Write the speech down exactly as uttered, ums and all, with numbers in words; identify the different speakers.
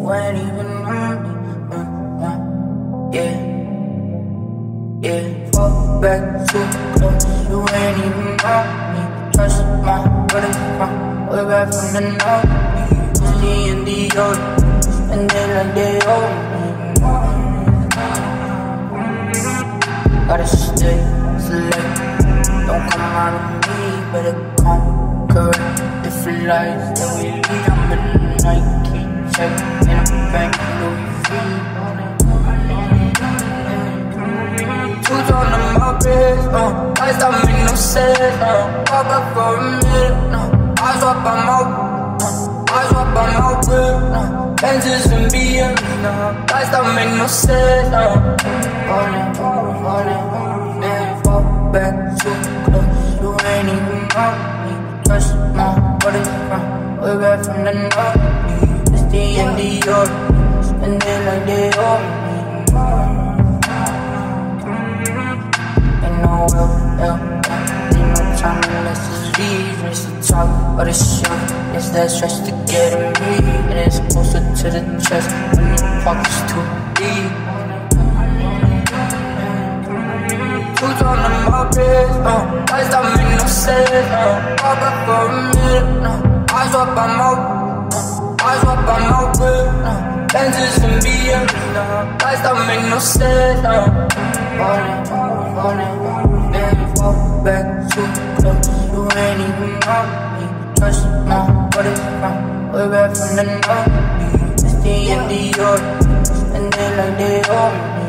Speaker 1: ain't even on me. Uh, uh, yeah, yeah. Fall back too close, you ain't even on me. Trust my butterfly, way back from the north. It's the and the order, and they like they owe me. Gotta stay select, don't come out of me, better come correct. Different lives that we lead, I'm in the Nike check, in a bank, Louis V. Two tone on my wrist, uh, lights don't make no sense, uh, walk up for a minute, no, I swap on my, uh, I swap on my whip, no, Benzes and B M W, no, lights don't make no sense, uh, falling, falling, yeah, fall back too close, you ain't even on me, trust my butterfly, way back from the north, it's the and the order, spend it like they owe me. No will, yeah, need no time unless it's leave. Race to talk or the shot. It's that stress to get in me, and it's closer to the chest when the pocket's too deep. Two tone on my wrist, uh, lights don't make no sense, uh, walk up for a minute, no, I swap on my, uh, I swap on my whip, no, Benzes and B M W, no, lights don't make no sense, uh, falling, falling. Fall back too close, you ain't even on me. Trust my butterfly, way back from the north. It's the and the order, and they like they owe me.